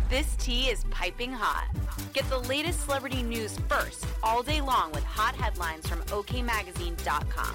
This tea is piping hot. Get the latest celebrity news first all day long with hot headlines from okmagazine.com.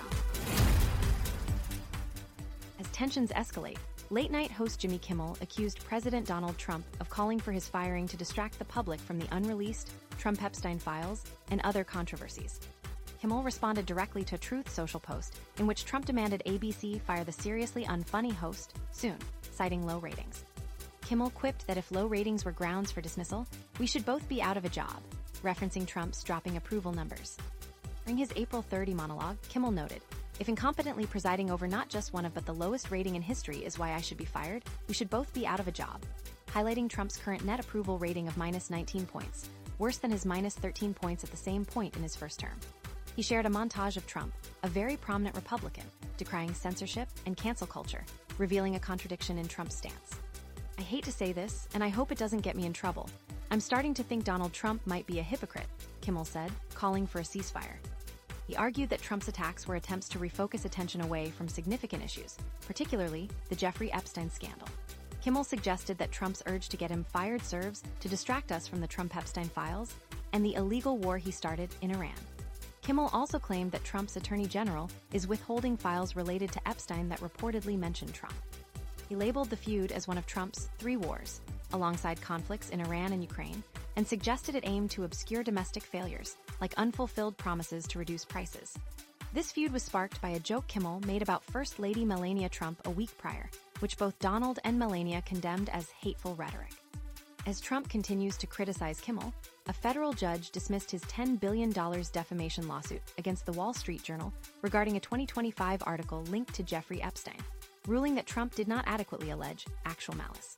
As tensions escalate, late-night host Jimmy Kimmel accused President Donald Trump of calling for his firing to distract the public from the unreleased Trump-Epstein files and other controversies. Kimmel responded directly to a Truth Social post in which Trump demanded ABC fire the seriously unfunny host soon, citing low ratings. Kimmel quipped that if low ratings were grounds for dismissal, we should both be out of a job, referencing Trump's dropping approval numbers. During his April 30 monologue, Kimmel noted, "If incompetently presiding over not just one of but the lowest rating in history is why I should be fired, we should both be out of a job," highlighting Trump's current net approval rating of -19 points, worse than his -13 points at the same point in his first term. He shared a montage of Trump, a very prominent Republican, decrying censorship and cancel culture, revealing a contradiction in Trump's stance. "I hate to say this, and I hope it doesn't get me in trouble. I'm starting to think Donald Trump might be a hypocrite," Kimmel said, calling for a ceasefire. He argued that Trump's attacks were attempts to refocus attention away from significant issues, particularly the Jeffrey Epstein scandal. Kimmel suggested that Trump's urge to get him fired serves to distract us from the Trump-Epstein files and the illegal war he started in Iran. Kimmel also claimed that Trump's attorney general is withholding files related to Epstein that reportedly mentioned Trump. He labeled the feud as one of Trump's 3 wars, alongside conflicts in Iran and Ukraine, and suggested it aimed to obscure domestic failures, like unfulfilled promises to reduce prices. This feud was sparked by a joke Kimmel made about First Lady Melania Trump a week prior, which both Donald and Melania condemned as hateful rhetoric. As Trump continues to criticize Kimmel, a federal judge dismissed his $10 billion defamation lawsuit against the Wall Street Journal regarding a 2025 article linked to Jeffrey Epstein, ruling that Trump did not adequately allege actual malice.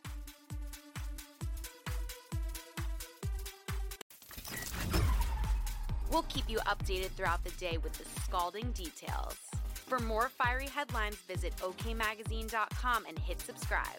We'll keep you updated throughout the day with the scalding details. For more fiery headlines, visit okmagazine.com and hit subscribe.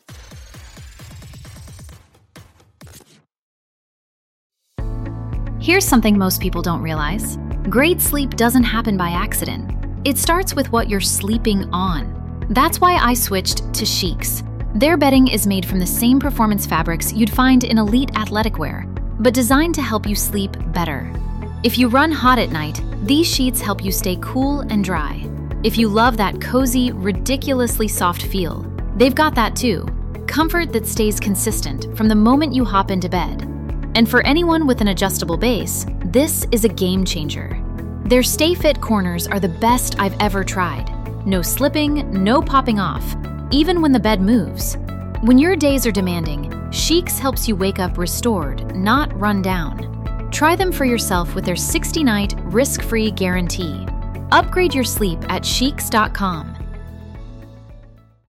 Here's something most people don't realize. Great sleep doesn't happen by accident. It starts with what you're sleeping on. That's why I switched to Sheets. Their bedding is made from the same performance fabrics you'd find in elite athletic wear, but designed to help you sleep better. If you run hot at night, these sheets help you stay cool and dry. If you love that cozy, ridiculously soft feel, they've got that too. Comfort that stays consistent from the moment you hop into bed. And for anyone with an adjustable base, this is a game changer. Their Stay Fit corners are the best I've ever tried. No slipping, no popping off, even when the bed moves. When your days are demanding, Sheets helps you wake up restored, not run down. Try them for yourself with their 60-night risk-free guarantee. Upgrade your sleep at Sheets.com.